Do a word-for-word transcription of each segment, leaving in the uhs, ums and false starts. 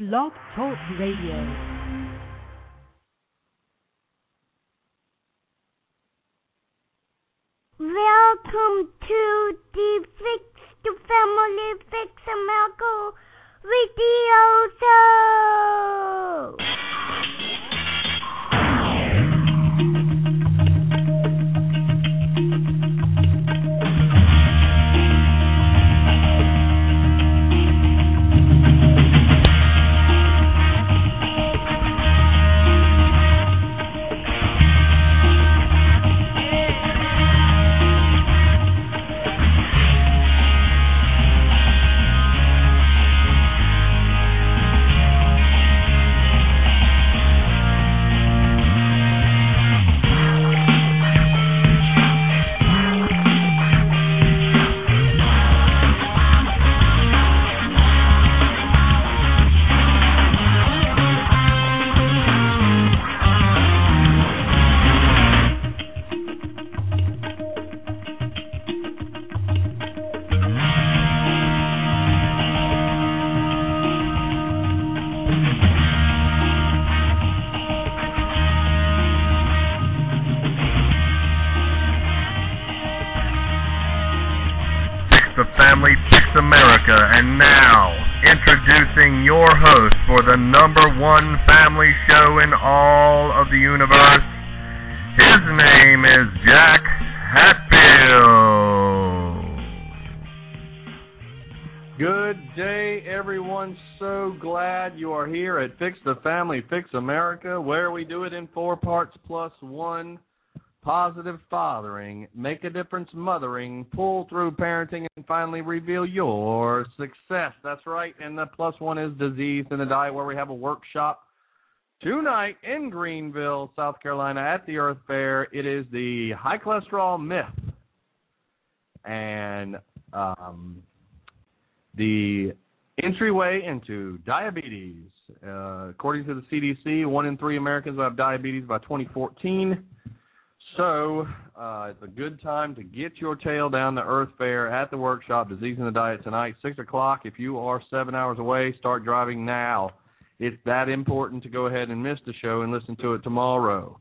Blog Talk Radio. Welcome to the Fix the Family Fix America Radio Show. Family Fix America, and now introducing your host for the number one family show in all of the universe. His name is Jack Hatfield. Good day, everyone. So glad you are here at Fix the Family Fix America, where we do it in four parts plus one. Positive fathering, make a difference mothering, pull through parenting, and finally reveal your success. That's right, and the plus one is disease in the diet, where we have a workshop tonight in Greenville, South Carolina at the Earth Fair. It is the high cholesterol myth and um, the entryway into diabetes. Uh, according to the C D C, one in three Americans will have diabetes by twenty fourteen. So uh, it's a good time to get your tail down to Earth Fair at the workshop, Disease in the Diet, tonight, six o'clock. If you are seven hours away, start driving now. It's that important to go ahead and miss the show and listen to it tomorrow.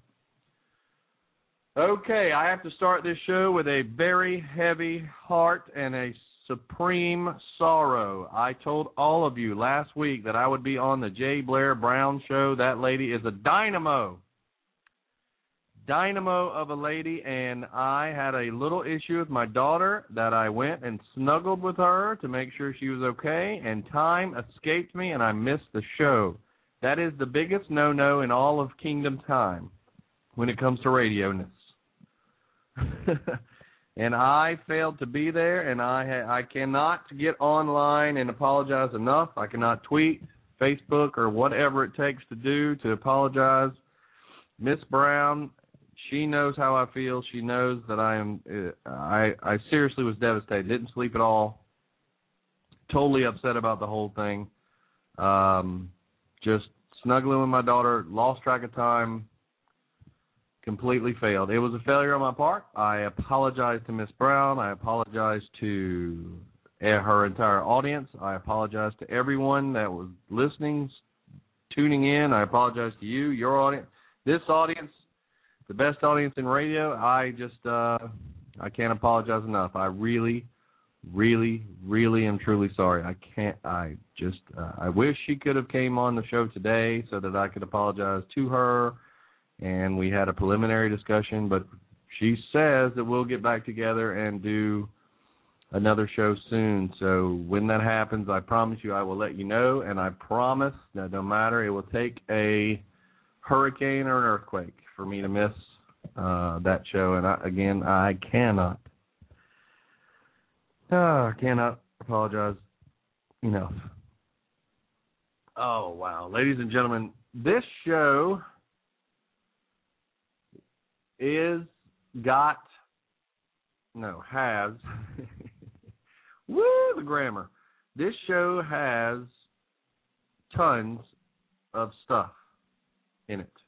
Okay, I have to start this show with a very heavy heart and a supreme sorrow. I told all of you last week that I would be on the J. Blair Brown show. That lady is a dynamo. Dynamo of a lady, and I had a little issue with my daughter that I went and snuggled with her to make sure she was okay, and time escaped me, and I missed the show. That is the biggest no-no in all of Kingdom Time when it comes to radio-ness. And I failed to be there, and I ha- I cannot get online and apologize enough. I cannot tweet, Facebook, or whatever it takes to do to apologize. Miss Brown, she knows how I feel. She knows that I am. Uh, I I seriously was devastated. Didn't sleep at all. Totally upset about the whole thing. Um, just snuggling with my daughter. Lost track of time. Completely failed. It was a failure on my part. I apologize to Miss Brown. I apologize to her entire audience. I apologize to everyone that was listening, tuning in. I apologize to you, your audience, this audience. The best audience in radio. I just, uh, I can't apologize enough. I really, really, really am truly sorry. I can't, I just, uh, I wish she could have came on the show today so that I could apologize to her, and we had a preliminary discussion, but she says that we'll get back together and do another show soon. So when that happens, I promise you I will let you know, and I promise that no matter, it will take a hurricane or an earthquake for me to miss uh, that show. And I, again, I cannot, uh, I cannot apologize enough. Oh, wow. Ladies and gentlemen, this show is got, no, has, woo, the grammar. This show has tons of stuff in it.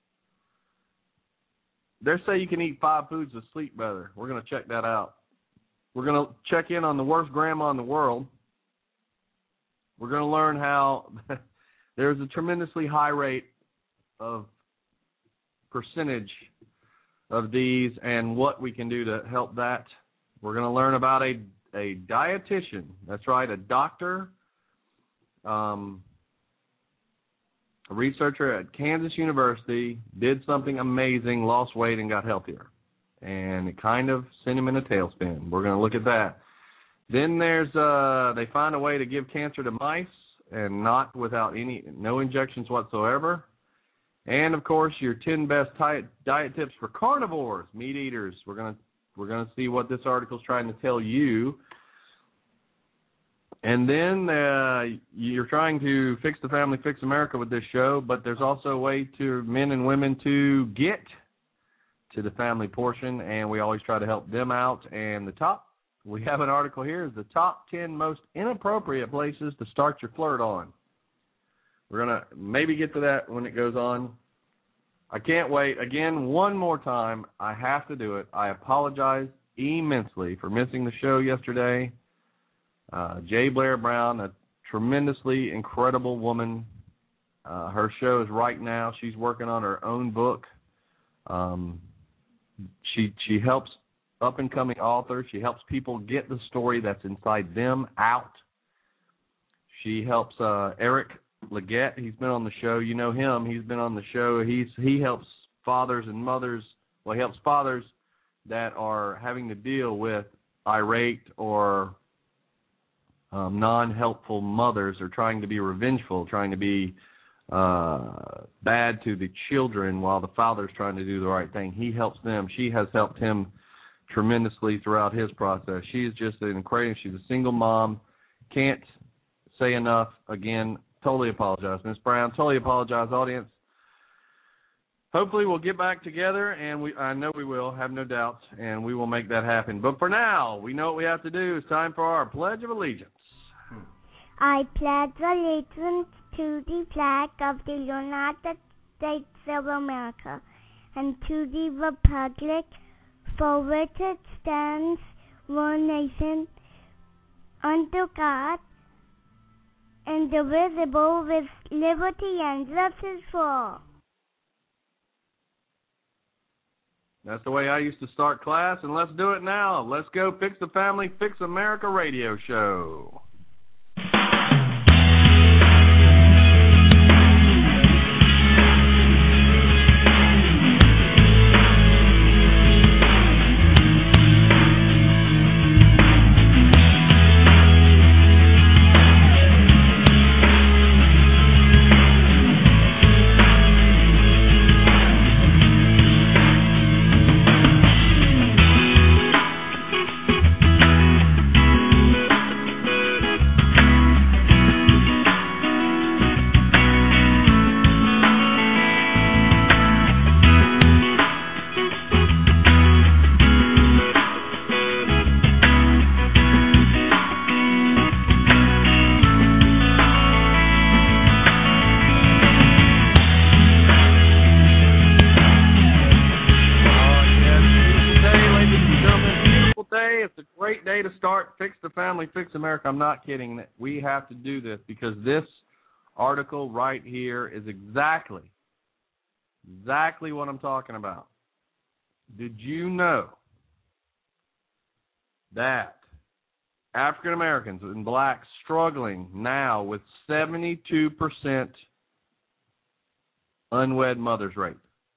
They say you can eat five foods to sleep better. We're going to check that out. We're going to check in on the worst grandma in the world. We're going to learn how there's a tremendously high rate of percentage of these and what we can do to help that. We're going to learn about a, a dietitian. That's right, a doctor, um, a researcher at Kansas University, did something amazing, lost weight, and got healthier. And it kind of sent him in a tailspin. We're going to look at that. Then there's, uh, they find a way to give cancer to mice, and not without any, no injections whatsoever. And, of course, your ten best diet, diet tips for carnivores, meat eaters. We're going to we're going to see what this article is trying to tell you. And then uh, you're trying to fix the family, fix America with this show, but there's also a way to men and women to get to the family portion, and we always try to help them out. And the top, we have an article here, is the top ten most inappropriate places to start your flirt on. We're going to maybe get to that when it goes on. I can't wait. Again, one more time, I have to do it. I apologize immensely for missing the show yesterday. Uh, J. Blair Brown, a tremendously incredible woman. Uh, her show is right now. She's working on her own book. Um, she she helps up-and-coming authors. She helps people get the story that's inside them out. She helps uh, Eric Leggett. He's been on the show. You know him. He's been on the show. He's he helps fathers and mothers. Well, he helps fathers that are having to deal with irate or um, non-helpful mothers, or trying to be revengeful, trying to be uh, bad to the children while the father's trying to do the right thing. He helps them. She has helped him tremendously throughout his process. She is just an incredible. She's a single mom. Can't say enough. Again, totally apologize, Miss Brown. Totally apologize, audience. Hopefully we'll get back together, and we I know we will, have no doubts, and we will make that happen. But for now, we know what we have to do. It's time for our Pledge of Allegiance. I pledge allegiance to the flag of the United States of America and to the republic for which it stands, one nation, under God, indivisible, with liberty and justice for all. That's the way I used to start class, and let's do it now. Let's go Fix the Family, Fix America radio show. To start Fix the Family, Fix America. I'm not kidding. We have to do this because this article right here is exactly, exactly what I'm talking about. Did you know that African Americans and blacks struggling now with seventy-two percent unwed mothers rate?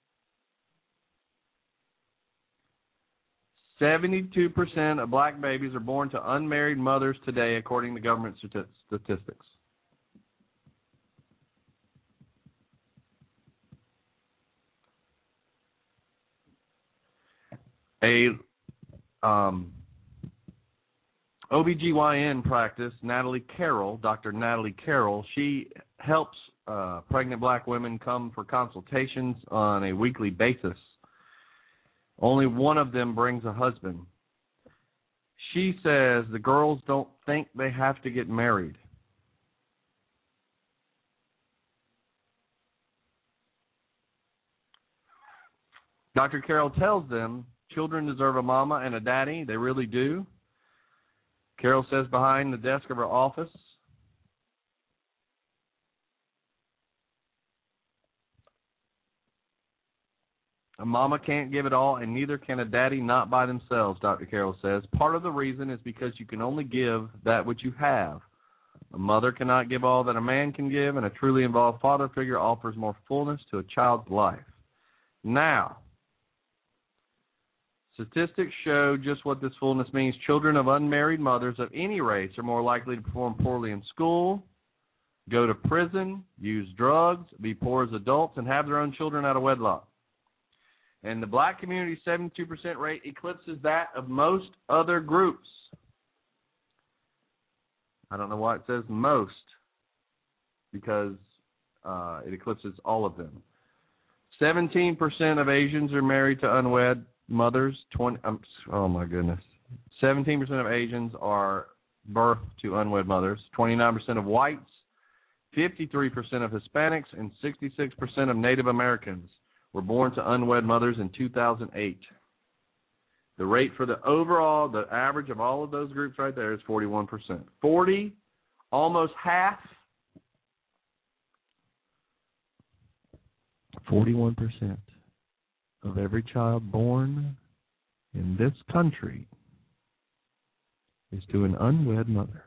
seventy-two percent of black babies are born to unmarried mothers today, according to government statistics. A um, O B G Y N practice, Natalie Carroll, Doctor Natalie Carroll, she helps uh, pregnant black women come for consultations on a weekly basis. Only one of them brings a husband. She says the girls don't think they have to get married. Doctor Carroll tells them children deserve a mama and a daddy. They really do. Carroll says behind the desk of her office, A mama can't give it all, and neither can a daddy not by themselves, Doctor Carroll says. Part of the reason is because you can only give that which you have. A mother cannot give all that a man can give, and a truly involved father figure offers more fullness to a child's life. Now, statistics show just what this fullness means. Children of unmarried mothers of any race are more likely to perform poorly in school, go to prison, use drugs, be poor as adults, and have their own children out of wedlock. And the black community's seventy-two percent rate eclipses that of most other groups. I don't know why it says most, because uh, it eclipses all of them. seventeen percent of Asians are married to unwed mothers. twenty, um, oh, my goodness. seventeen percent of Asians are birthed to unwed mothers. twenty-nine percent of whites, fifty-three percent of Hispanics, and sixty-six percent of Native Americans were born to unwed mothers in two thousand eight. The rate for the overall, the average of all of those groups right there is forty-one percent. forty, almost half, forty-one percent of every child born in this country is to an unwed mother.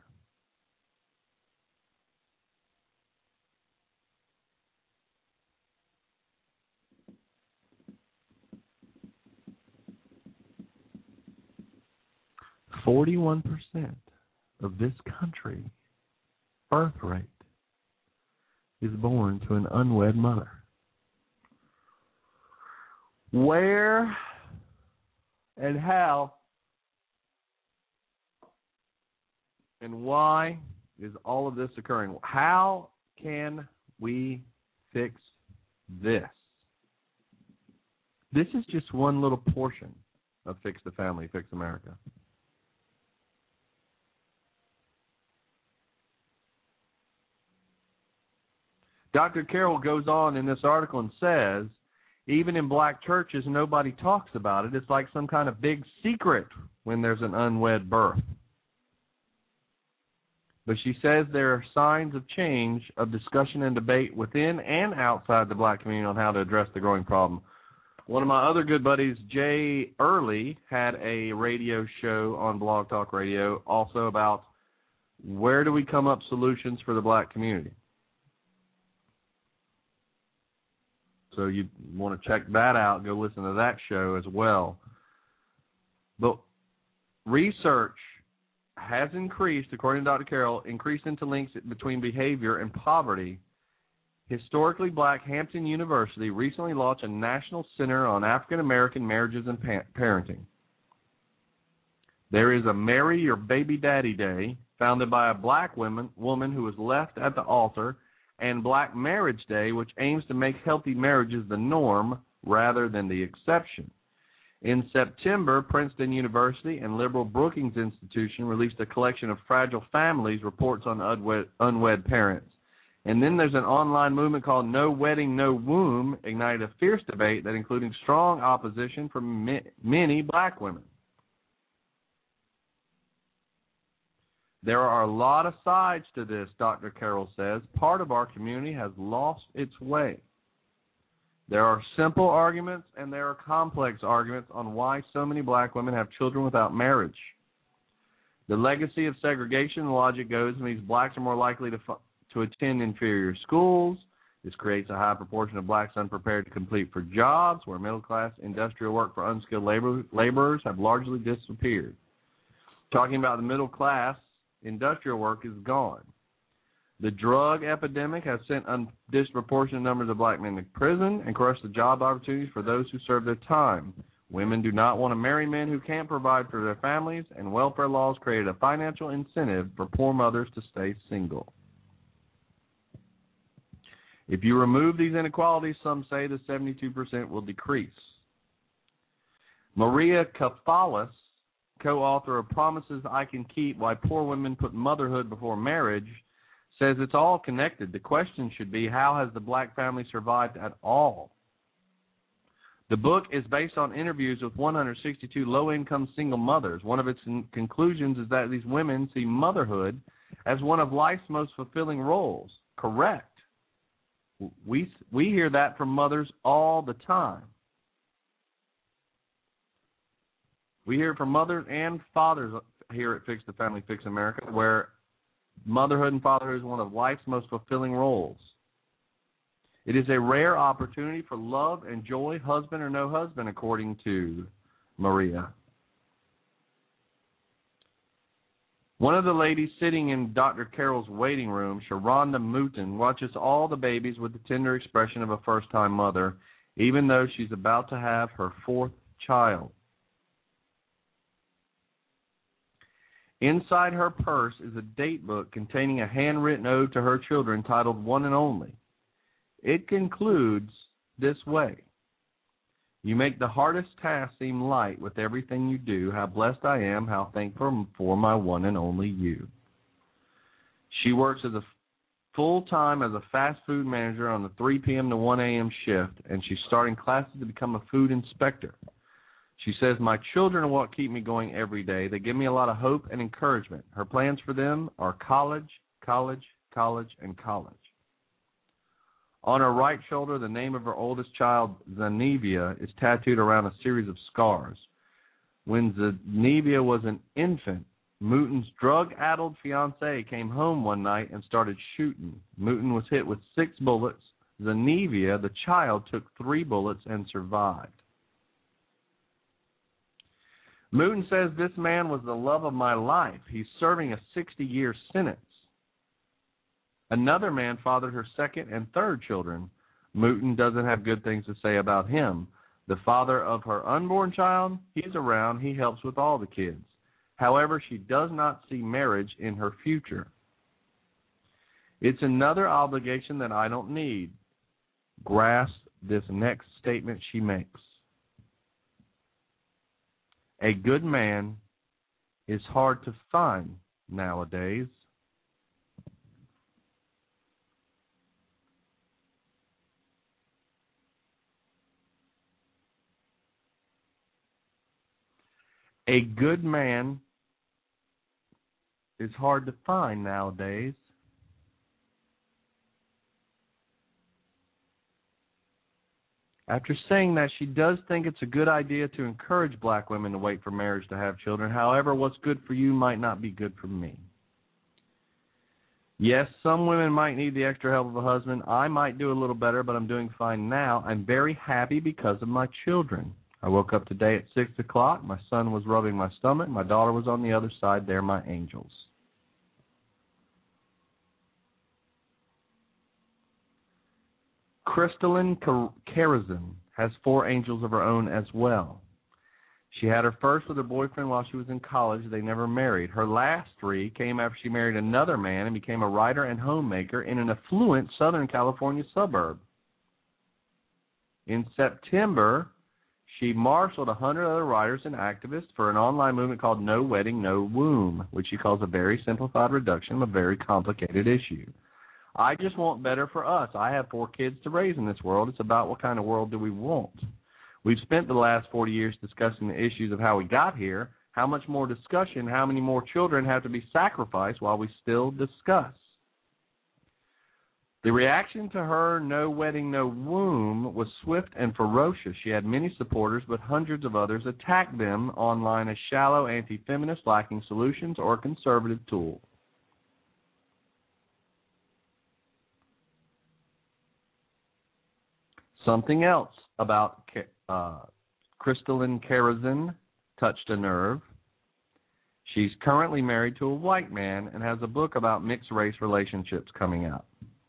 forty-one percent of this country birth rate is born to an unwed mother. Where and how and why is all of this occurring? How can we fix this? This is just one little portion of Fix the Family, Fix America. Doctor Carroll goes on in this article and says, even in black churches, nobody talks about it. It's like some kind of big secret when there's an unwed birth. But she says there are signs of change, of discussion and debate within and outside the black community on how to address the growing problem. One of my other good buddies, Jay Early, had a radio show on Blog Talk Radio also about where do we come up solutions for the black community. So you want to check that out, go listen to that show as well. But research has increased, according to Doctor Carroll, increased interlinks between behavior and poverty. Historically black Hampton University recently launched a national center on African American marriages and pa- parenting. There is a Marry Your Baby Daddy Day, founded by a black woman, woman who was left at the altar, and Black Marriage Day, which aims to make healthy marriages the norm rather than the exception. In September, Princeton University and liberal Brookings Institution released a collection of Fragile Families reports on unwed, unwed parents. And then there's an online movement called No Wedding, No Womb, ignited a fierce debate that included strong opposition from ma- many black women. There are a lot of sides to this, Doctor Carroll says. Part of our community has lost its way. There are simple arguments and there are complex arguments on why so many black women have children without marriage. The legacy of segregation logic goes means blacks are more likely to f- to attend inferior schools. This creates a high proportion of blacks unprepared to compete for jobs where middle-class industrial work for unskilled labor, laborers have largely disappeared. Talking about the middle class, industrial work is gone. The drug epidemic has sent un- disproportionate numbers of black men to prison and crushed the job opportunities for those who serve their time. Women do not want to marry men who can't provide for their families, and welfare laws created a financial incentive for poor mothers to stay single. If you remove these inequalities, some say the seventy-two percent will decrease. Maria Kafalis, co-author of Promises I Can Keep, Why Poor Women Put Motherhood Before Marriage, says it's all connected. The question should be, how has the black family survived at all? The book is based on interviews with one hundred sixty-two low-income single mothers. One of its conclusions is that these women see motherhood as one of life's most fulfilling roles. Correct. We, we hear that from mothers all the time. We hear it from mothers and fathers here at Fix the Family, Fix America, where motherhood and fatherhood is one of life's most fulfilling roles. It is a rare opportunity for love and joy, husband or no husband, according to Maria. One of the ladies sitting in Doctor Carroll's waiting room, Sharonda Mouton, watches all the babies with the tender expression of a first-time mother, even though she's about to have her fourth child. Inside her purse is a date book containing a handwritten ode to her children titled One and Only. It concludes this way: you make the hardest task seem light with everything you do. How blessed I am, how thankful for my one and only you. She works as a full-time as a fast food manager on the three p.m. to one a.m. shift, and she's starting classes to become a food inspector. She says, my children are what keep me going every day. They give me a lot of hope and encouragement. Her plans for them are college, college, college, and college. On her right shoulder, the name of her oldest child, Zenevia, is tattooed around a series of scars. When Zenevia was an infant, Mouton's drug-addled fiancé came home one night and started shooting. Mouton was hit with six bullets. Zenevia, the child, took three bullets and survived. Mouton says this man was the love of my life. He's serving a sixty-year sentence. Another man fathered her second and third children. Mouton doesn't have good things to say about him. The father of her unborn child, he's around. He helps with all the kids. However, she does not see marriage in her future. It's another obligation that I don't need. Grasp this next statement she makes. A good man is hard to find nowadays. A good man is hard to find nowadays. After saying that, she does think it's a good idea to encourage black women to wait for marriage to have children. However, what's good for you might not be good for me. Yes, some women might need the extra help of a husband. I might do a little better, but I'm doing fine now. I'm very happy because of my children. I woke up today at six o'clock. My son was rubbing my stomach. My daughter was on the other side. They're my angels. Crystalline Karazin has four angels of her own as well. She had her first with her boyfriend while she was in college. They never married. Her last three came after she married another man and became a writer and homemaker in an affluent Southern California suburb. In September, she marshaled one hundred other writers and activists for an online movement called No Wedding, No Womb, which she calls a very simplified reduction of a very complicated issue. I just want better for us. I have four kids to raise in this world. It's about what kind of world do we want. We've spent the last forty years discussing the issues of how we got here. How much more discussion, how many more children have to be sacrificed while we still discuss? The reaction to her No Wedding, No Womb was swift and ferocious. She had many supporters, but hundreds of others attacked them online as shallow, anti-feminist, lacking solutions, or a conservative tool. Something else about uh, Crystalline Karazin touched a nerve. She's currently married to a white man and has a book about mixed-race relationships coming out.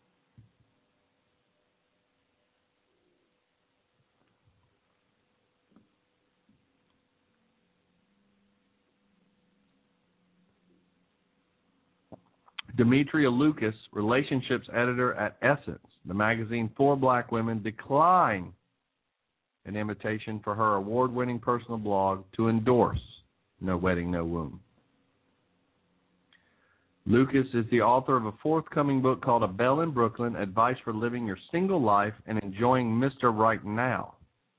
Demetria Lucas, relationships editor at Essence, the magazine for black women, declined an invitation for her award-winning personal blog to endorse No Wedding, No Womb. Lucas is the author of a forthcoming book called A Belle in Brooklyn, Advice for Living Your Single Life and Enjoying Mister Right Now.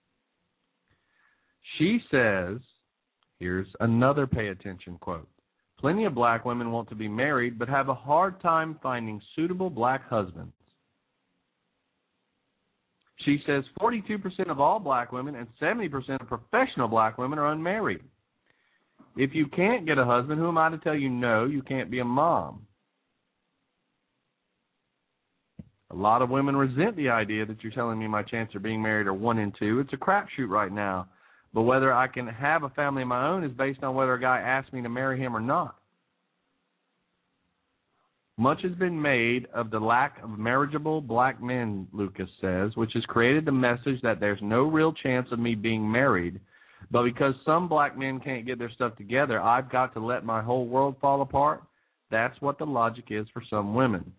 She says, here's another pay attention quote, plenty of black women want to be married but have a hard time finding suitable black husbands. She says forty-two percent of all black women and seventy percent of professional black women are unmarried. If you can't get a husband, who am I to tell you no, you can't be a mom? A lot of women resent the idea that you're telling me my chances of being married are one in two. It's a crapshoot right now. But whether I can have a family of my own is based on whether a guy asks me to marry him or not. Much has been made of the lack of marriageable black men, Lucas says, which has created the message that there's no real chance of me being married. But because some black men can't get their stuff together, I've got to let my whole world fall apart. That's what the logic is for some women.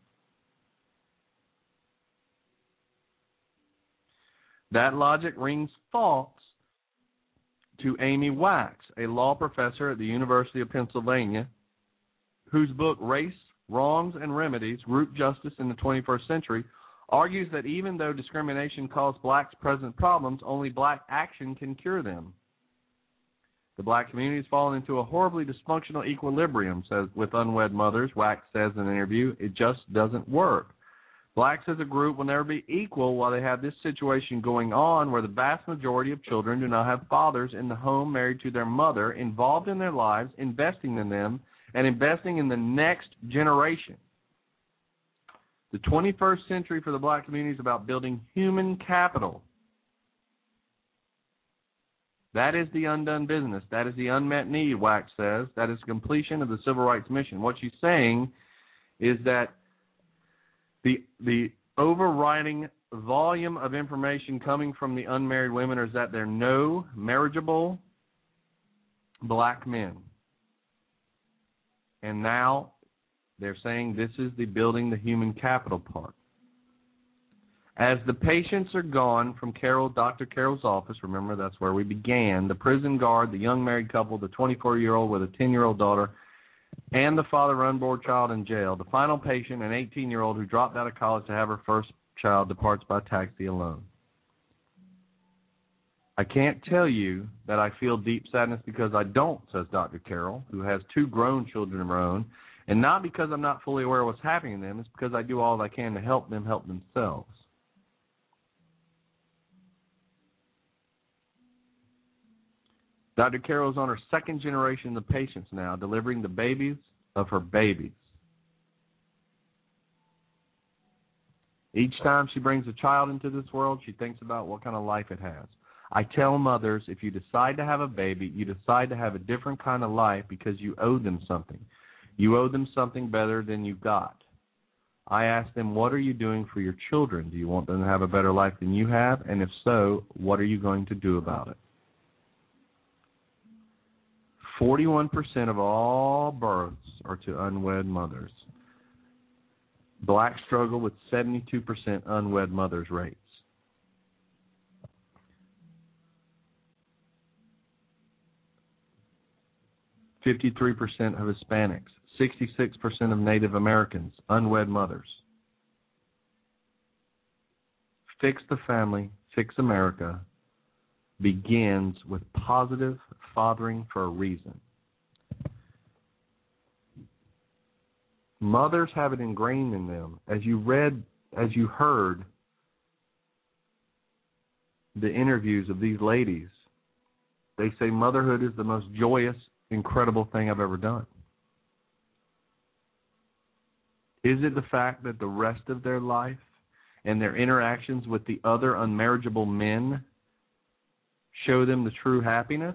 That logic rings false to Amy Wax, a law professor at the University of Pennsylvania, whose book Race, Wrongs and Remedies, Group Justice in the twenty-first Century, argues that even though discrimination caused blacks present problems, only black action can cure them. The black community has fallen into a horribly dysfunctional equilibrium, says with unwed mothers, Wax says in an interview. It just doesn't work. Blacks as a group will never be equal while they have this situation going on where the vast majority of children do not have fathers in the home married to their mother, involved in their lives, investing in them, and investing in the next generation. The twenty-first century for the black community is about building human capital. That is the undone business. That is the unmet need, Wax says. That is completion of the civil rights mission. What she's saying is that the the overriding volume of information coming from the unmarried women is that there are no marriageable black men. And now they're saying this is the building the human capital part. As the patients are gone from Carol, Doctor Carroll's office, remember that's where we began, the prison guard, the young married couple, the twenty-four-year-old with a ten-year-old daughter, and the father unborn child in jail, the final patient, an eighteen-year-old who dropped out of college to have her first child, departs by taxi alone. I can't tell you that I feel deep sadness because I don't, says Doctor Carroll, who has two grown children of her own, and not because I'm not fully aware of what's happening to them. It's because I do all I can to help them help themselves. Doctor Carroll is on her second generation of patients now, delivering the babies of her babies. Each time she brings a child into this world, she thinks about what kind of life it has. I tell mothers, if you decide to have a baby, you decide to have a different kind of life because you owe them something. You owe them something better than you got. I ask them, what are you doing for your children? Do you want them to have a better life than you have? And if so, what are you going to do about it? forty-one percent of all births are to unwed mothers. Blacks struggle with seventy-two percent unwed mothers rates. fifty-three percent of Hispanics, sixty-six percent of Native Americans, unwed mothers. Fix the family, fix America begins with positive fathering for a reason. Mothers have it ingrained in them. As you read, as you heard the interviews of these ladies, they say motherhood is the most joyous, incredible thing I've ever done. Is it the fact that the rest of their life and their interactions with the other unmarriageable men show them the true happiness?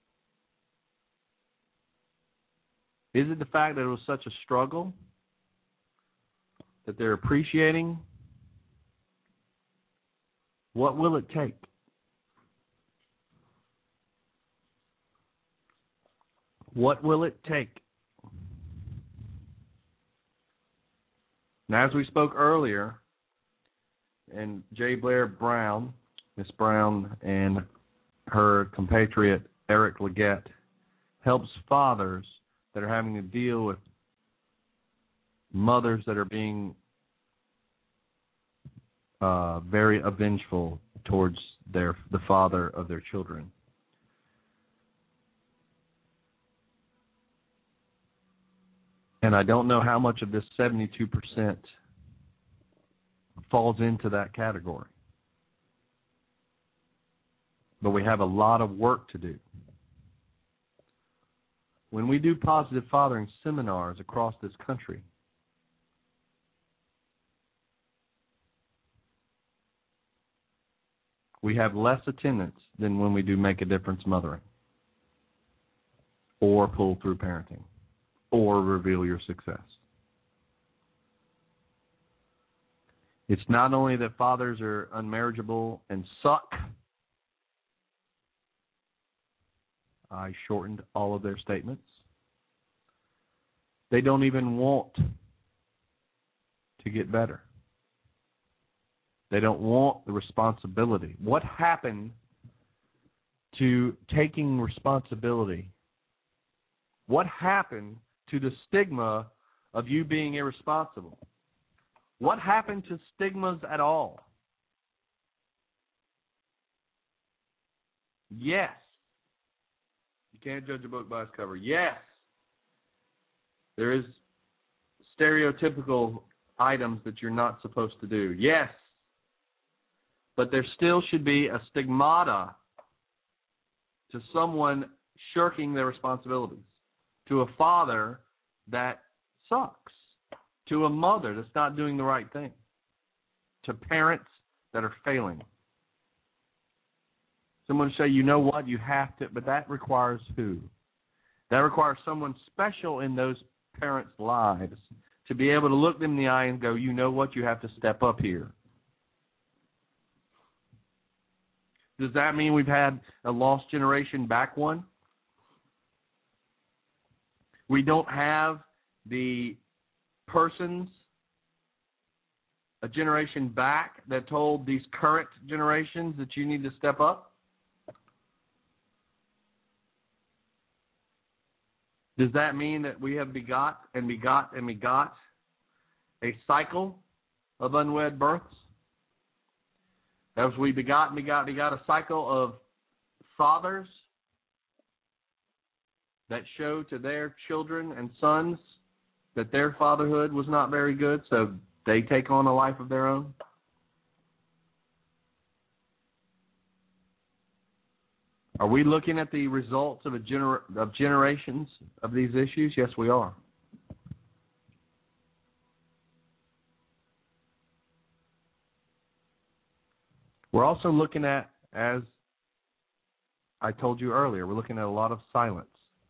Is it the fact that it was such a struggle that they're appreciating? What will it take? What will it take? Now, as we spoke earlier, and J. Blair Brown, Miss Brown, and her compatriot Eric Leggett helps fathers that are having to deal with mothers that are being uh, very avengeful towards their the father of their children. And I don't know how much of this seventy-two percent falls into that category. But we have a lot of work to do. when we do positive fathering seminars across this country, we have less attendance than when we do Make a Difference Mothering, or Pull Through Parenting, or Reveal Your Success. It's not only that fathers are unmarriageable and suck. I shortened all of their statements. They don't even want to get better. They don't want the responsibility. What happened to taking responsibility? What happened to the stigma of you being irresponsible? What happened to stigmas at all? Yes. You can't judge a book by its cover. Yes. There is stereotypical items that you're not supposed to do. Yes. But there still should be a stigmata to someone shirking their responsibilities, to a father that sucks, to a mother that's not doing the right thing, to parents that are failing. Someone say, you know what, you have to, but that requires who? That requires someone special in those parents' lives to be able to look them in the eye and go, you know what, you have to step up here. Does that mean we've had a lost generation back one? We don't have the persons a generation back that told these current generations that you need to step up? Does that mean that we have begot and begot and begot a cycle of unwed births? As we begot and begot, begot a cycle of fathers that show to their children and sons that their fatherhood was not very good, so they take on a life of their own? Are we looking at the results of a gener- of generations of these issues? Yes, we are. We're also looking at, as I told you earlier, we're looking at a lot of silence.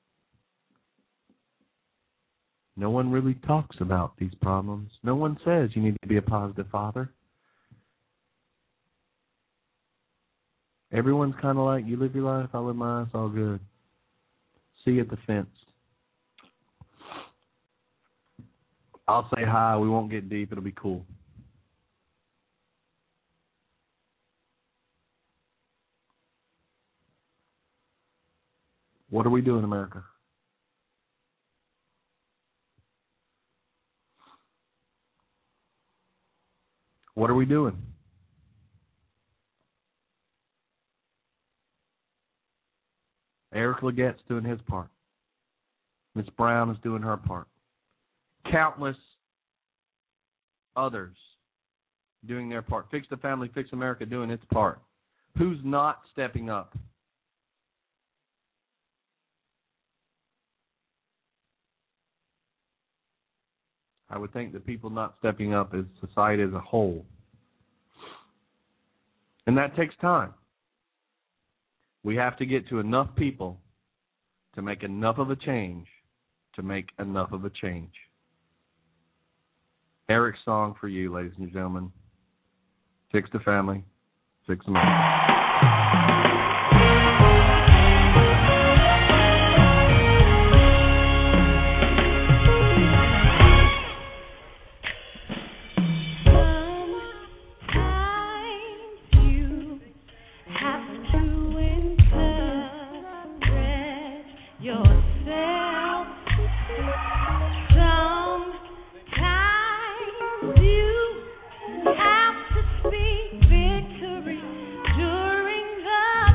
No one really talks about these problems. No one says you need to be a positive father. Everyone's kind of like, you live your life, I live mine, it's all good. See you at the fence. I'll say hi, we won't get deep, it'll be cool. What are we doing, America? What are we doing? Eric Leggett's doing his part. Miss Brown is doing her part. Countless others doing their part. Fix the Family, Fix America doing its part. Who's not stepping up? I would think that people not stepping up is society as a whole. And that takes time. We have to get to enough people to make enough of a change, to make enough of a change. Eric's song for you, ladies and gentlemen. Fix the Family, Fix America. Have to speak victory during the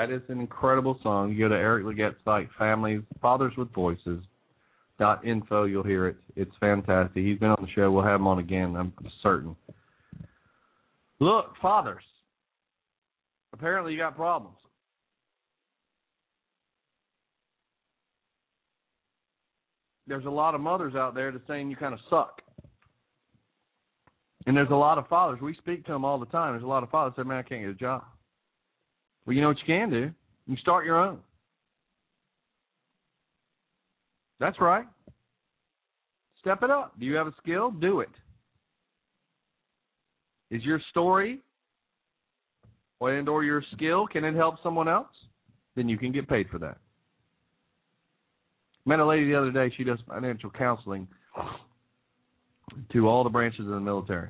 That is an incredible song. You go to Eric Legette's site, Families, Fathers with Voices, dot info. You'll hear it. It's fantastic. He's been on the show. We'll have him on again, I'm certain. Look, fathers, apparently you got problems. There's a lot of mothers out there that's saying you kind of suck. And there's a lot of fathers. We speak to them all the time. There's a lot of fathers that say, man, I can't get a job. Well, you know what you can do? You can start your own. That's right. Step it up. Do you have a skill? Do it. Is your story and or your skill, can it help someone else? Then you can get paid for that. Met a lady the other day. She does financial counseling to all the branches of the military.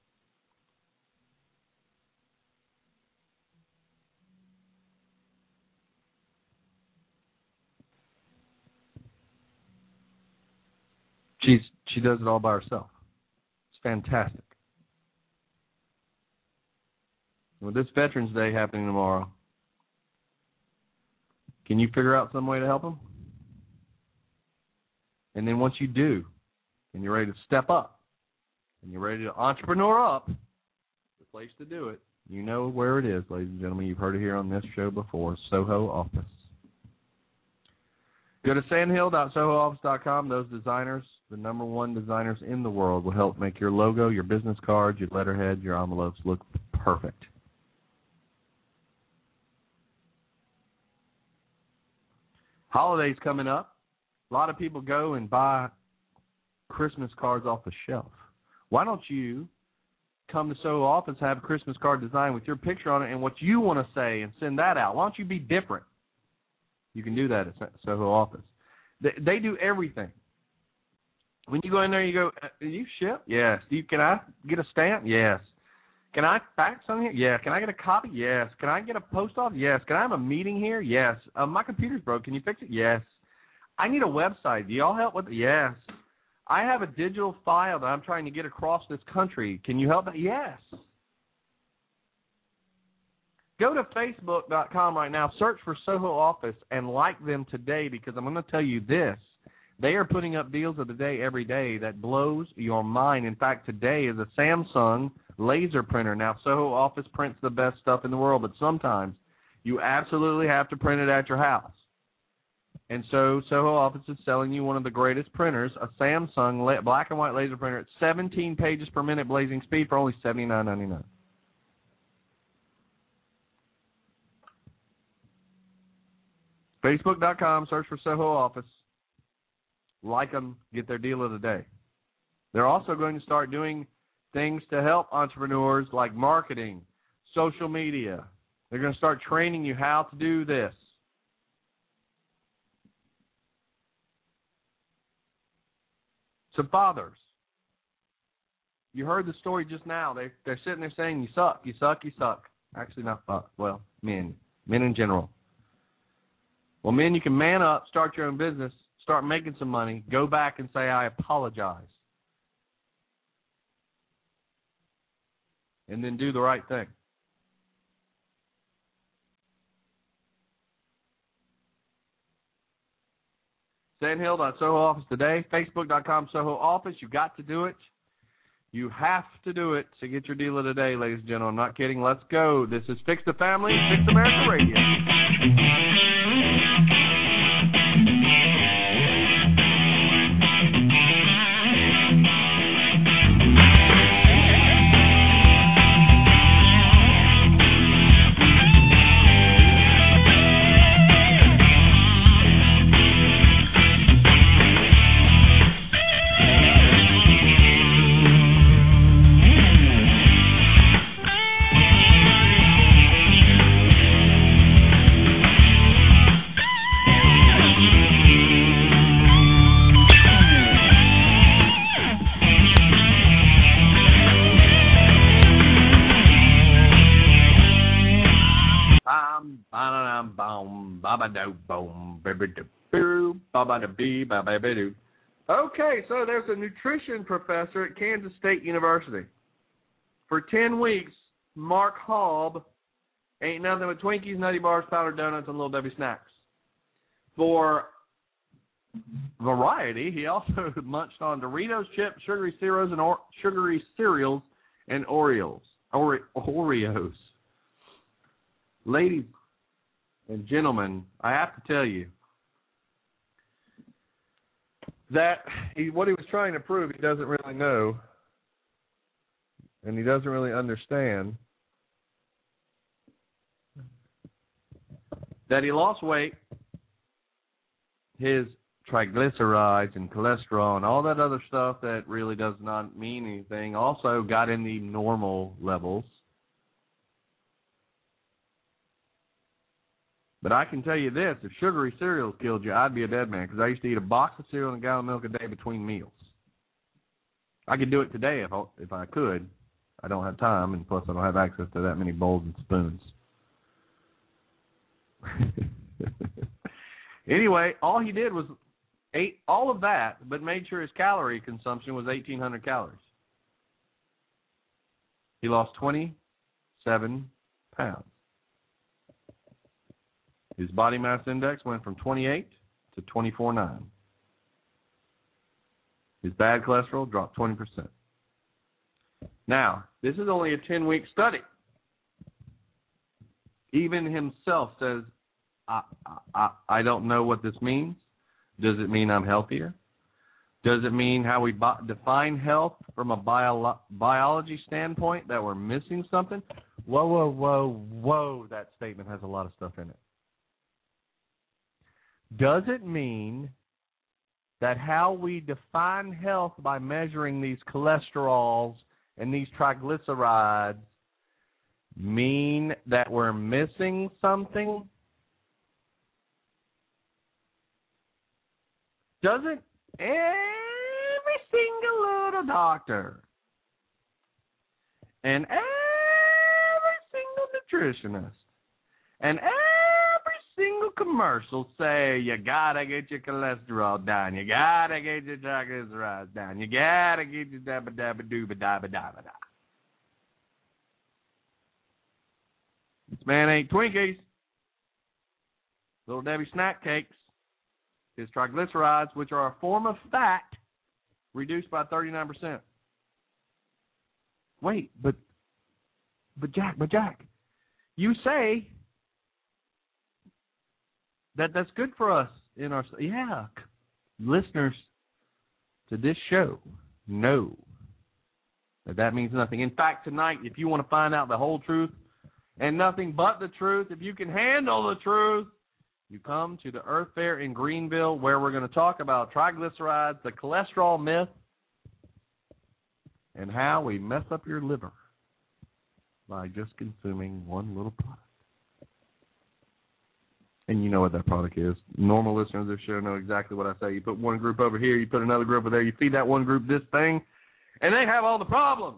She's she does it all by herself. It's fantastic. With this Veterans Day happening tomorrow, can you figure out some way to help them? And then once you do, and you're ready to step up, and you're ready to entrepreneur up, the place to do it, you know where it is, ladies and gentlemen. You've heard it here on this show before, Soho Office. Go to sandhill dot soho office dot com. Those designers, the number one designers in the world, will help make your logo, your business cards, your letterhead, your envelopes look perfect. Holidays coming up. A lot of people go and buy Christmas cards off the shelf. Why don't you come to Soho Office, have a Christmas card design with your picture on it and what you want to say and send that out? Why don't you be different? You can do that at Soho Office. They, they do everything. When you go in there, you go, do you ship? Yes. Do you, can I get a stamp? Yes. Can I fax something here? Yes. Can I get a copy? Yes. Can I get a post office? Yes. Can I have a meeting here? Yes. Uh, my computer's broke. Can you fix it? Yes. I need a website. Do y'all help with it? Yes. I have a digital file that I'm trying to get across this country. Can you help me? Yes. Go to facebook dot com right now, search for Soho Office, and like them today, because I'm going to tell you this. They are putting up deals of the day every day that blows your mind. In fact, today is a Samsung laser printer. Now, Soho Office prints the best stuff in the world, but sometimes you absolutely have to print it at your house. And so Soho Office is selling you one of the greatest printers, a Samsung black and white laser printer at seventeen pages per minute blazing speed for only seventy-nine ninety-nine. facebook dot com, search for Soho Office. Like them, get their deal of the day. They're also going to start doing things to help entrepreneurs like marketing, social media. They're going to start training you how to do this. So fathers, you heard the story just now. They, they're sitting there saying, you suck, you suck, you suck. Actually, not fuck. Well, men. Men in general. Well, men, you can man up, start your own business, start making some money, go back and say, I apologize. And then do the right thing. sandhill dot soho office today, facebook dot com Soho Office. You got to do it. You have to do it to get your deal of the day, ladies and gentlemen. I'm not kidding. Let's go. This is Fix the Family, Fix America Radio. Okay, so there's a nutrition professor at Kansas State University. For ten weeks, Mark Halb ain't nothing but Twinkies, Nutty Bars, powdered donuts, and Little Debbie snacks. For variety, he also munched on Doritos, chips, sugary cereals, and or- sugary cereals and Oreos. Ore- Oreos. Ladies and gentlemen, I have to tell you that he, what he was trying to prove, he doesn't really know, and he doesn't really understand, that he lost weight, his triglycerides and cholesterol and all that other stuff that really does not mean anything also got in the normal levels. But I can tell you this, if sugary cereals killed you, I'd be a dead man, because I used to eat a box of cereal and a gallon of milk a day between meals. I could do it today if I, if I could. I don't have time, and plus I don't have access to that many bowls and spoons. Anyway, all he did was ate all of that, but made sure his calorie consumption was eighteen hundred calories. He lost twenty-seven pounds. His body mass index went from twenty-eight to twenty-four point nine. His bad cholesterol dropped twenty percent. Now, this is only a ten-week study. Even himself says, I, I, I don't know what this means. Does it mean I'm healthier? Does it mean how we bi- define health from a bio- biology standpoint, that we're missing something? Whoa, whoa, whoa, whoa, that statement has a lot of stuff in it. Does it mean that how we define health by measuring these cholesterols and these triglycerides mean that we're missing something? Doesn't every single little doctor and every single nutritionist and every single commercial say you gotta get your cholesterol down, you gotta get your triglycerides down, you gotta get your dabba dabba dooba dabba dabba da? This man ate Twinkies, Little Debbie snack cakes. His triglycerides, which are a form of fat, reduced by thirty-nine percent. Wait, but, but Jack, but Jack, you say that that's good for us in our, yeah, listeners to this show know that that means nothing. In fact, tonight, if you want to find out the whole truth and nothing but the truth, if you can handle the truth, you come to the Earth Fair in Greenville, where we're going to talk about triglycerides, the cholesterol myth, and how we mess up your liver by just consuming one little product. And you know what that product is. Normal listeners of this show know exactly what I say. You put one group over here, you put another group over there, you feed that one group this thing, and they have all the problems.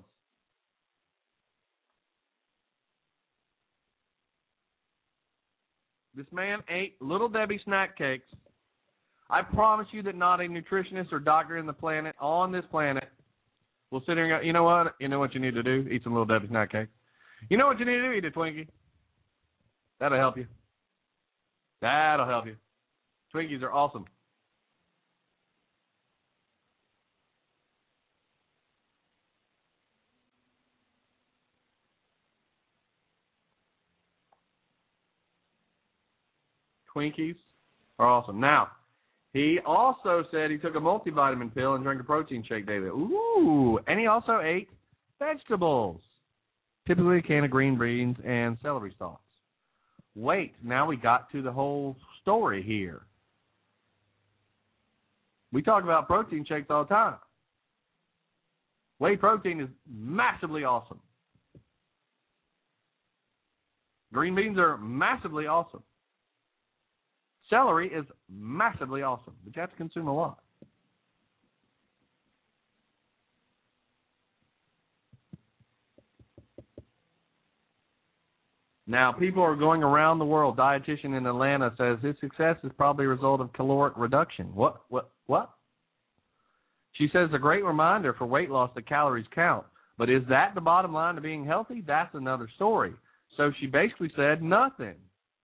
This man ate Little Debbie snack cakes. I promise you that not a nutritionist or doctor in the planet, on this planet, will sit here and go, you know what? You know what you need to do? Eat some Little Debbie snack cakes. You know what you need to do? Eat a Twinkie. That'll help you. That'll help you. Twinkies are awesome. Twinkies are awesome. Now, he also said he took a multivitamin pill and drank a protein shake daily. Ooh, and he also ate vegetables, typically a can of green beans and celery stalks. Wait, now we got to the whole story here. We talk about protein shakes all the time. Whey protein is massively awesome. Green beans are massively awesome. Celery is massively awesome, but you have to consume a lot. Now, people are going around the world. Dietitian in Atlanta says his success is probably a result of caloric reduction. What? What? What? She says a great reminder for weight loss that calories count. But is that the bottom line to being healthy? That's another story. So she basically said nothing.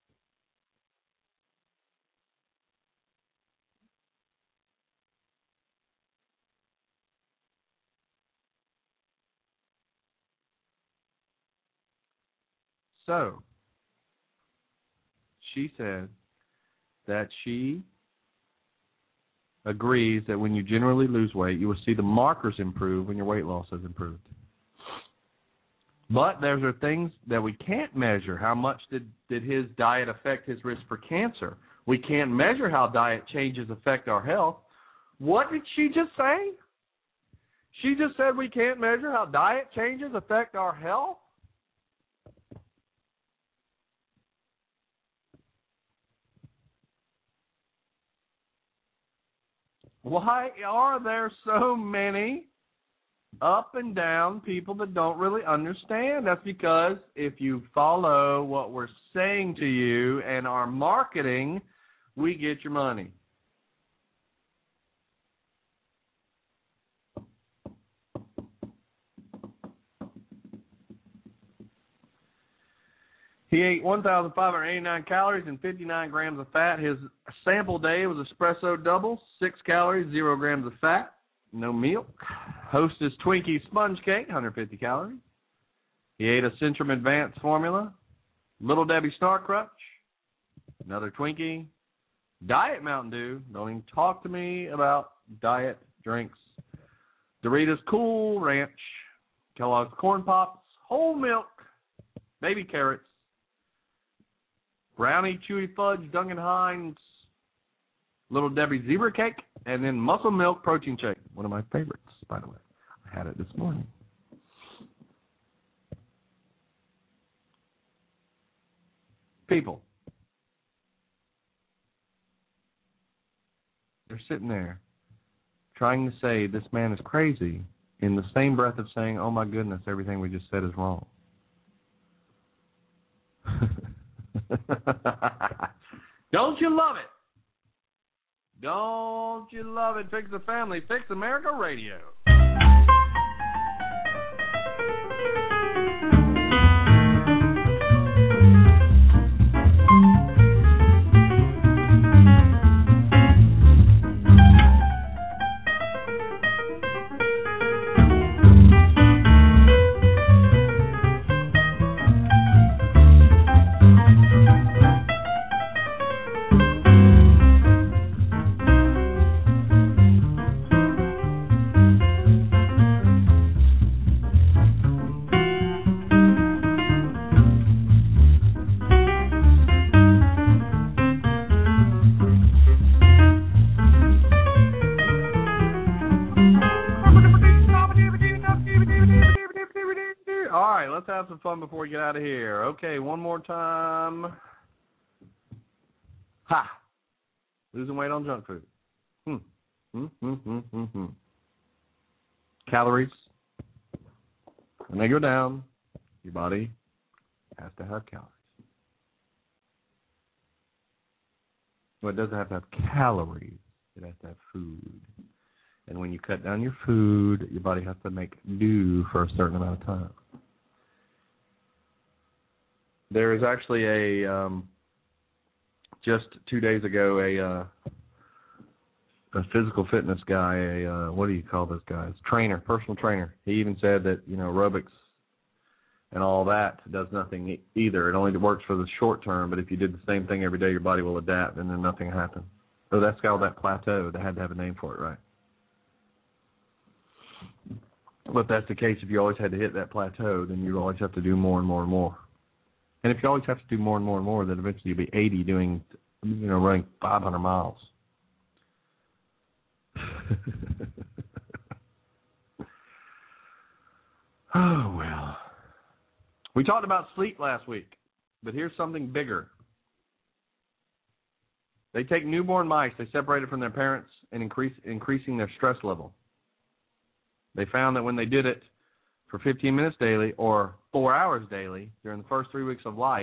So she said that she agrees that when you generally lose weight, you will see the markers improve when your weight loss has improved. But there are things that we can't measure. How much did, did his diet affect his risk for cancer? We can't measure how diet changes affect our health. What did she just say? She just said we can't measure how diet changes affect our health? Why are there so many up and down people that don't really understand? That's because if you follow what we're saying to you and our marketing, we get your money. He ate one thousand five hundred eighty-nine calories and fifty-nine grams of fat. His sample day was espresso double, six calories, zero grams of fat, no milk. Hostess Twinkie sponge cake, one hundred fifty calories. He ate a Centrum Advanced formula, Little Debbie Star Crunch, another Twinkie, Diet Mountain Dew. Don't even talk to me about diet drinks. Doritos Cool Ranch, Kellogg's Corn Pops, whole milk, baby carrots, Brownie Chewy Fudge, Duncan Hines, Little Debbie Zebra Cake, and then Muscle Milk Protein Shake. One of my favorites, by the way. I had it this morning. People, they're sitting there trying to say this man is crazy in the same breath of saying, oh my goodness, everything we just said is wrong. Don't you love it? Don't you love it? Fix the Family, Fix America Radio. Some fun before we get out of here. Okay, one more time. Ha! Losing weight on junk food. Hmm. Hmm, hmm, hmm, hmm, hmm. Calories. When they go down, your body has to have calories. Well, it doesn't have to have calories. It has to have food. And when you cut down your food, your body has to make do for a certain amount of time. There is actually a, um, just two days ago, a uh, a physical fitness guy, a, uh, what do you call those guys? Trainer, personal trainer. He even said that, you know, aerobics and all that does nothing either. It only works for the short term, but if you did the same thing every day, your body will adapt and then nothing happened. So that's called that plateau. They had to have a name for it, right? But if that's the case, if you always had to hit that plateau, then you always have to do more and more and more. And if you always have to do more and more and more, then eventually you'll be eighty doing, you know, running five hundred miles. Oh, well. We talked about sleep last week, but here's something bigger. They take newborn mice, they separate it from their parents, and increase increasing their stress level. They found that when they did it for fifteen minutes daily or four hours daily during the first three weeks of life,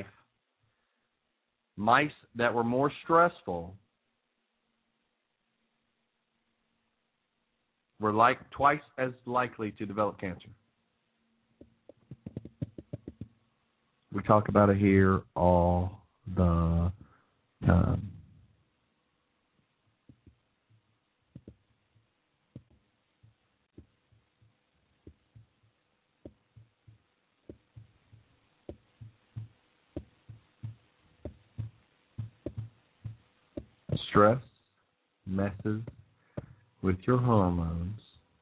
mice that were more stressful were like twice as likely to develop cancer. We talk about it here all the time. Stress messes with your hormones,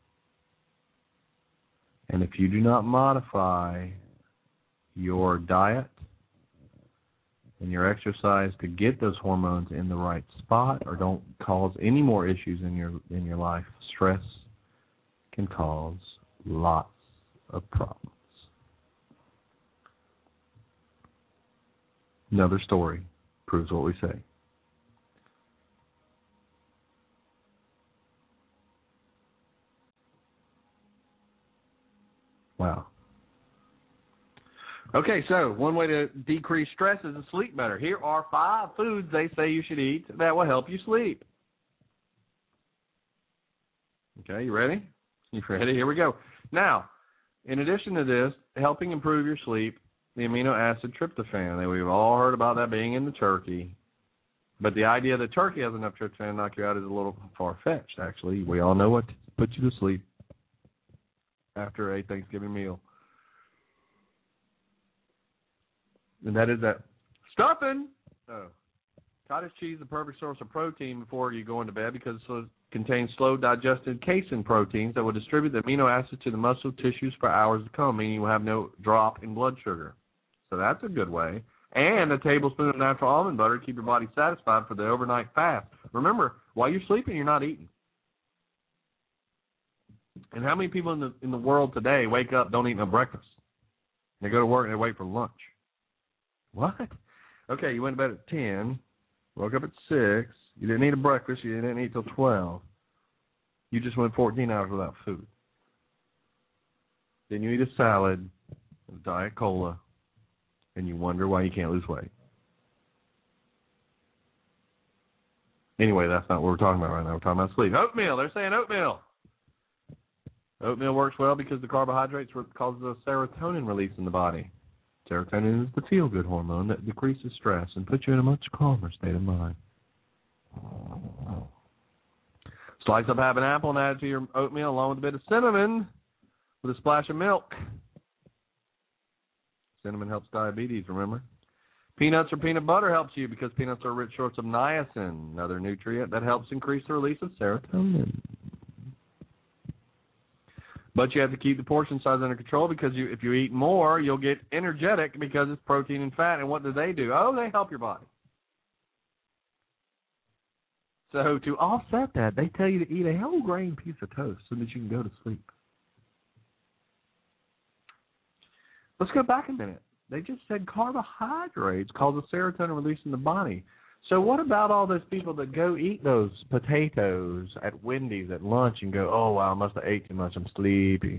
and if you do not modify your diet and your exercise to get those hormones in the right spot, or don't cause any more issues in your in your life, stress can cause lots of problems. Another story proves what we say. Wow. Okay, so one way to decrease stress is to sleep better. Here are five foods they say you should eat that will help you sleep. Okay, you ready? You ready? Here we go. Now, in addition to this, helping improve your sleep, the amino acid tryptophan. That we've all heard about that being in the turkey. But the idea that turkey has enough tryptophan to knock you out is a little far-fetched, actually. We all know what puts you to sleep after a Thanksgiving meal. And that is that stuffing. Oh. Cottage cheese is the perfect source of protein before you go into bed because it contains slow digested casein proteins that will distribute the amino acids to the muscle tissues for hours to come, meaning you will have no drop in blood sugar. So that's a good way. And a tablespoon of natural almond butter to keep your body satisfied for the overnight fast. Remember, while you're sleeping, you're not eating. And how many people in the in the world today wake up, don't eat no breakfast? They go to work and they wait for lunch. What? Okay, you went to bed at ten, woke up at six, you didn't eat a breakfast, you didn't eat till twelve. You just went fourteen hours without food. Then you eat a salad, a Diet Cola, and you wonder why you can't lose weight. Anyway, that's not what we're talking about right now. We're talking about sleep. Oatmeal, they're saying oatmeal. Oatmeal works well because the carbohydrates causes a serotonin release in the body. Serotonin is the feel-good hormone that decreases stress and puts you in a much calmer state of mind. Slice up half an apple and add it to your oatmeal along with a bit of cinnamon with a splash of milk. Cinnamon helps diabetes, remember? Peanuts or peanut butter helps you because peanuts are a rich source of niacin, another nutrient that helps increase the release of serotonin. But you have to keep the portion size under control because you, if you eat more, you'll get energetic because it's protein and fat. And what do they do? Oh, they help your body. So to offset that, they tell you to eat a whole grain piece of toast so that you can go to sleep. Let's go back a minute. They just said carbohydrates cause a serotonin release in the body. So what about all those people that go eat those potatoes at Wendy's at lunch and go, oh, wow, I must have ate too much, I'm sleepy.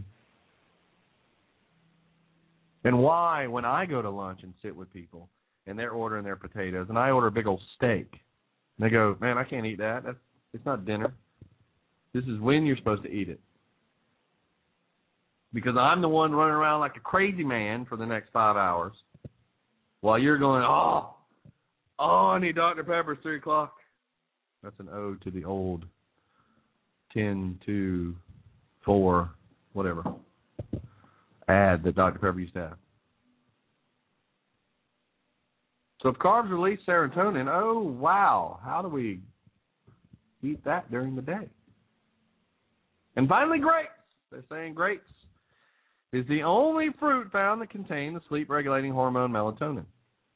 And why, when I go to lunch and sit with people and they're ordering their potatoes and I order a big old steak, and they go, man, I can't eat that. That's, it's not dinner. This is when you're supposed to eat it. Because I'm the one running around like a crazy man for the next five hours while you're going, oh, Oh, I need Doctor Pepper. It's three o'clock. That's an ode to the old ten, two, four, whatever ad that Doctor Pepper used to have. So if carbs release serotonin, oh, wow, how do we eat that during the day? And finally, grapes. They're saying grapes is the only fruit found that contain the sleep-regulating hormone melatonin.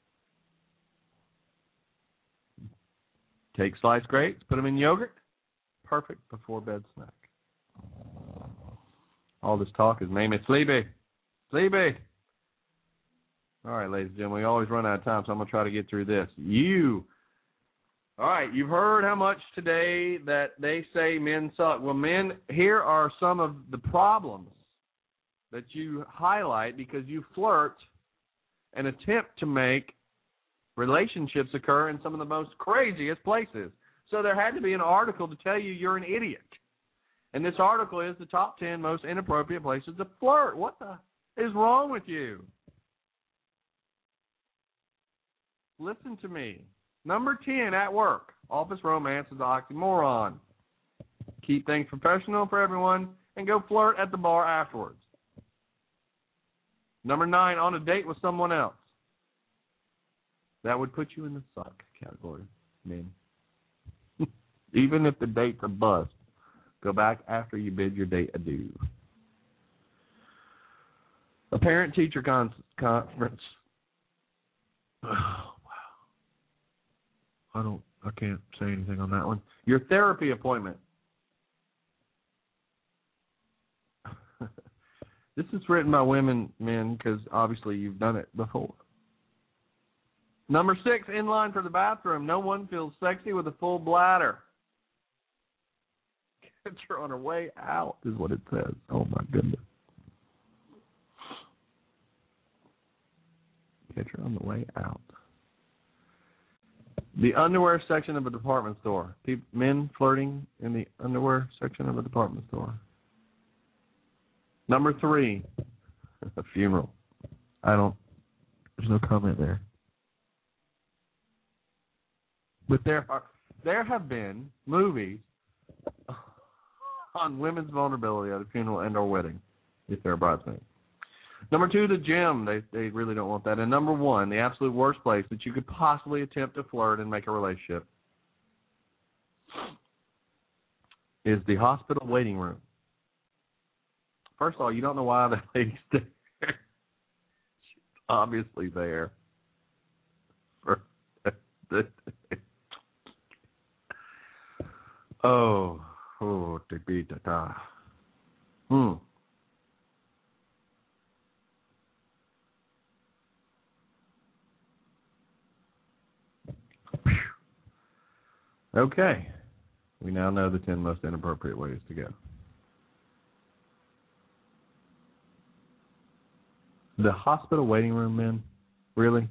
Take sliced grapes, put them in yogurt. Perfect before bed snack. All this talk has made me sleepy. Sleepy. All right, ladies and gentlemen, we always run out of time, so I'm going to try to get through this. You. All right, you've heard how much today that they say men suck. Well, men, here are some of the problems that you highlight because you flirt and attempt to make relationships occur in some of the most craziest places. So there had to be an article to tell you you're an idiot. And this article is the top ten most inappropriate places to flirt. What the is wrong with you? listen to me. Number ten, at work. Office romance is an oxymoron. Keep things professional for everyone and go flirt at the bar afterwards. Number nine, on a date with someone else. That would put you in the suck category, men. Even if the date's a bust, go back after you bid your date adieu. A parent-teacher con- conference. Oh, wow. I don't, I can't say anything on that one. Your therapy appointment. This is written by women, men, because obviously you've done it before. Number six, in line for the bathroom. No one feels sexy with a full bladder. Catch her on her way out is what it says. Oh, my goodness. Catch her on the way out. The underwear section of a department store. People, men flirting in the underwear section of a department store. Number three, a funeral. I don't, there's no comment there. But there are, there have been movies on women's vulnerability at a funeral and or wedding, if they're a bridesmaid. Number two, the gym. They they really don't want that. And number one, the absolute worst place that you could possibly attempt to flirt and make a relationship is the hospital waiting room. First of all, you don't know why that lady's there. She's obviously there. For oh, oh, to be da da. Hmm. Okay. We now know the ten most inappropriate ways to go. The hospital waiting room, men? Really?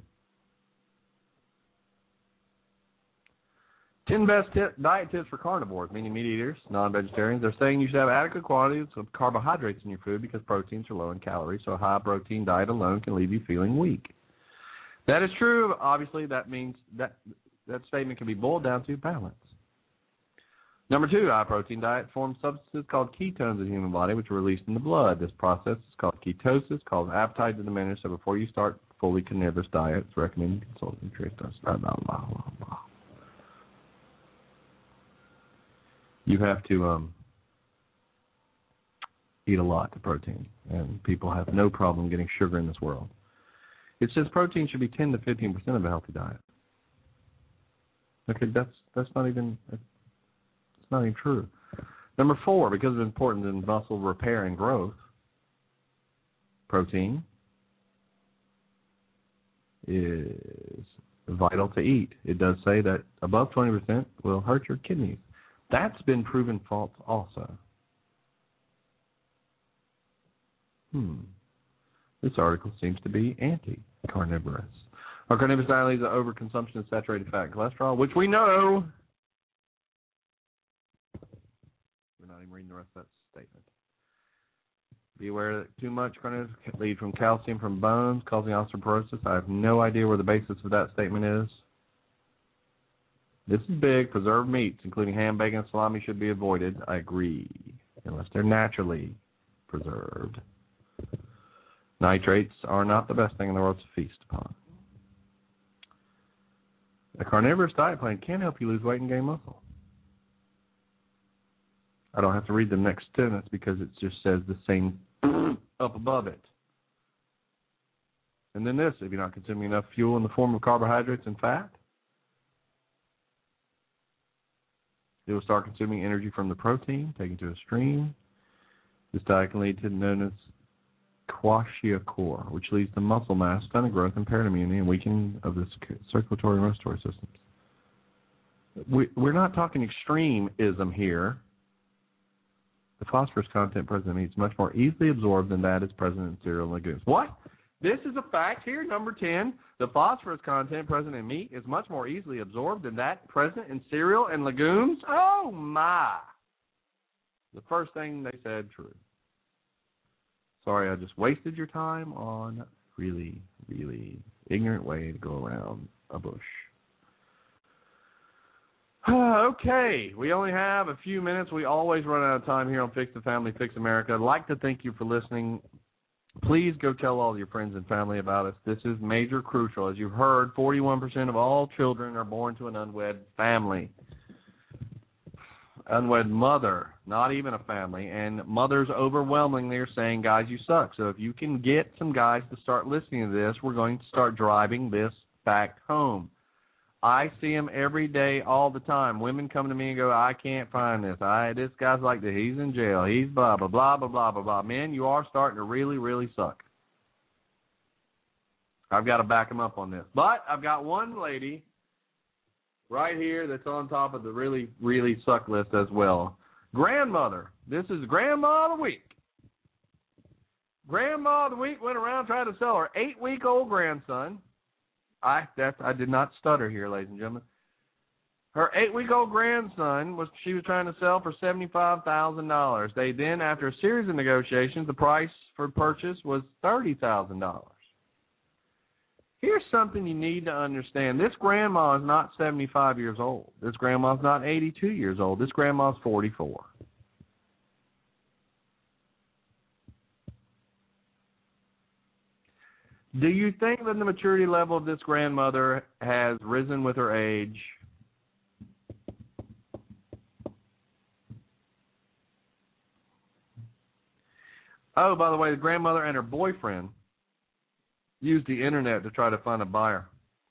ten best tip, diet tips for carnivores, meaning meat eaters, non-vegetarians. They're saying you should have adequate quantities of carbohydrates in your food because proteins are low in calories, so a high-protein diet alone can leave you feeling weak. That is true. Obviously, that means that that statement can be boiled down to balance. Number two, high-protein diet forms substances called ketones in the human body, which are released in the blood. This process is called ketosis, causes appetite to diminish. So before you start fully carnivorous diet, it's recommended consulting nutritionists. Blah, blah, blah, blah, blah. You have to um, eat a lot of protein, and people have no problem getting sugar in this world. It says protein should be ten to fifteen percent of a healthy diet. Okay, that's that's not even it's not even true. Number four, because of importance in muscle repair and growth, protein is vital to eat. It does say that above twenty percent will hurt your kidneys. That's been proven false also. Hmm. This article seems to be anti-carnivorous. Our carnivorous diet leads to overconsumption of saturated fat and cholesterol, which we know. We're not even reading the rest of that statement. Be aware that too much carnivorous can lead from calcium from bones, causing osteoporosis. I have no idea where the basis of that statement is. This is big. Preserved meats, including ham, bacon, and salami, should be avoided. I agree, unless they're naturally preserved. Nitrates are not the best thing in the world to feast upon. A carnivorous diet plan can help you lose weight and gain muscle. I don't have to read the next sentence because it just says the same up above it. And then this, if you're not consuming enough fuel in the form of carbohydrates and fat, it will start consuming energy from the protein, taken to a stream. This diet can lead to known as kwashiorkor, which leads to muscle mass, stunted growth, impaired immunity, and weakening of the circulatory and respiratory systems. We, we're not talking extremism here. The phosphorus content present in meat is much more easily absorbed than that is present in cereal and legumes. What? This is a fact here, number ten. The phosphorus content present in meat is much more easily absorbed than that present in cereal and legumes? Oh, my. The first thing they said, true. Sorry, I just wasted your time on really, really ignorant way to go around a bush. Okay, we only have a few minutes. We always run out of time here on Fix the Family, Fix America. I'd like to thank you for listening. Please go tell all your friends and family about us. This is major crucial. As you've heard, forty-one percent of all children are born to an unwed family. Unwed mother, not even a family. And mothers overwhelmingly are saying, guys, you suck. So if you can get some guys to start listening to this, we're going to start driving this fact home. I see them every day, all the time. Women come to me and go, I can't find this. I this guy's like this. He's in jail. He's blah, blah, blah, blah, blah, blah, blah. Men, you are starting to really, really suck. I've got to back them up on this. But I've got one lady right here that's on top of the really, really suck list as well. Grandmother. This is Grandma of the Week. Grandma of the Week went around trying to sell her eight-week-old grandson. I that's I did not stutter here, ladies and gentlemen. Her eight-week-old grandson was she was trying to sell for seventy-five thousand dollars. They then, after a series of negotiations, the price for purchase was thirty thousand dollars. Here's something you need to understand. This grandma is not seventy-five years old. This grandma's not eighty-two years old. This grandma's forty-four. Do you think that the maturity level of this grandmother has risen with her age? Oh, by the way, the grandmother and her boyfriend used the internet to try to find a buyer.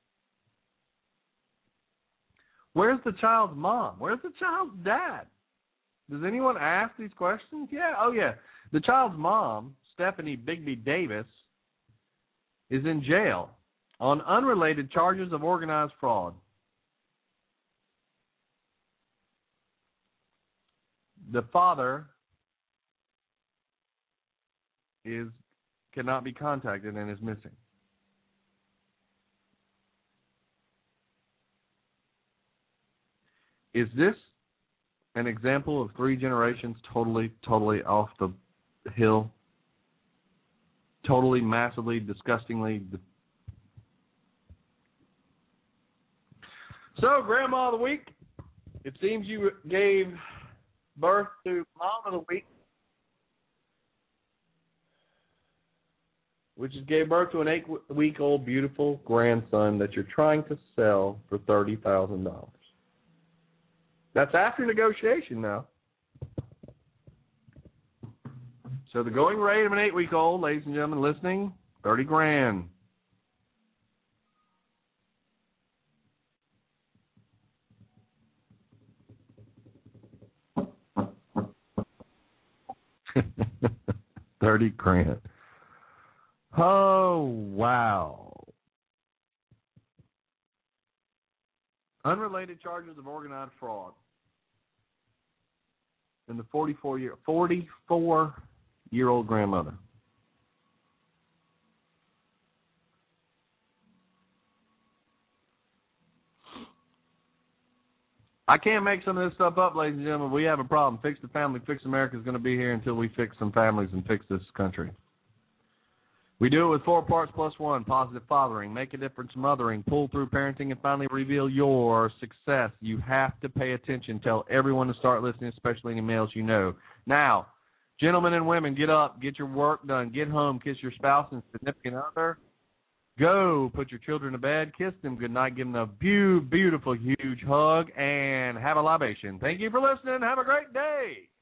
Where's the child's mom? Where's the child's dad? Does anyone ask these questions? Yeah, oh yeah. The child's mom, Stephanie Bigby Davis, is in jail on unrelated charges of organized fraud. The father is cannot be contacted and is missing. Is this an example of three generations totally, totally off the hill? Totally, massively, disgustingly. So, Grandma of the Week, it seems you gave birth to Mom of the Week, which is gave birth to an eight-week-old beautiful grandson that you're trying to sell for thirty thousand dollars. That's after negotiation now. So the going rate of an eight-week-old, ladies and gentlemen, listening, thirty grand. thirty grand. Oh, wow. Unrelated charges of organized fraud. And the forty-four year forty-four year old grandmother. I can't make some of this stuff up, ladies and gentlemen. We have a problem. Fix the Family, Fix America is going to be here until we fix some families and fix this country. We do it with four parts plus one: positive fathering, make a difference mothering, pull through parenting, and finally reveal your success. You have to pay attention. Tell everyone to start listening, especially any males you know. Now, gentlemen and women, get up, get your work done, get home, kiss your spouse and significant other. Go put your children to bed, kiss them goodnight, give them a beautiful, huge hug, and have a libation. Thank you for listening. Have a great day.